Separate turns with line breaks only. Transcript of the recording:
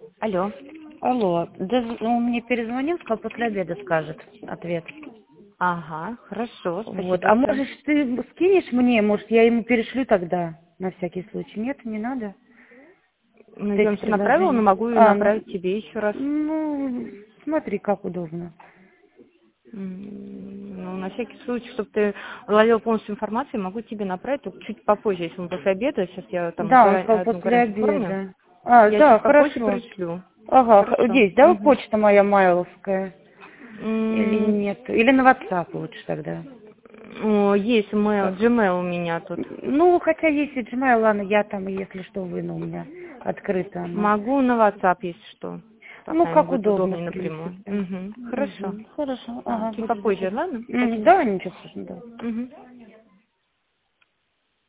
Алло.
Алло, да, он мне перезвонил, сказал, после обеда скажет ответ.
Ага, хорошо, спасибо
Вот, а
большое.
можешь ты скинешь мне, может, я ему перешлю тогда, на всякий случай? Нет, не надо?
Ну,
Вот
я
эти
вам все направила, но
предложения.
могу и направить тебе еще раз.
Ну, смотри, как удобно.
Ну, на всякий случай, чтобы ты владела полностью информацией, могу тебе направить только чуть попозже, если он после обеда. Сейчас я там
Да, он сказал
одну
после
гарантию оформлю.
обеда. А,
Я
да,
чуть попозже
хорошо.
пришлю.
Ага,
Хорошо.
есть, да,
Мгм.
почта моя майловская? Или
М,
нет? Или на WhatsApp лучше тогда?
Есть mail,
Как?
Gmail у меня тут.
Ну, хотя есть и Gmail, ладно, я там, если что, выну, у меня открыто оно.
Могу на WhatsApp, если что. Так,
Ну,
наверное,
как
будет
удобно,
удобнее
в
напрямую.
принципе.
Хорошо.
Хорошо,
Да,
ага,
чуть
буду
попозже,
ждать.
ладно? Спасибо.
Да, ничего страшного, да.
Мгм.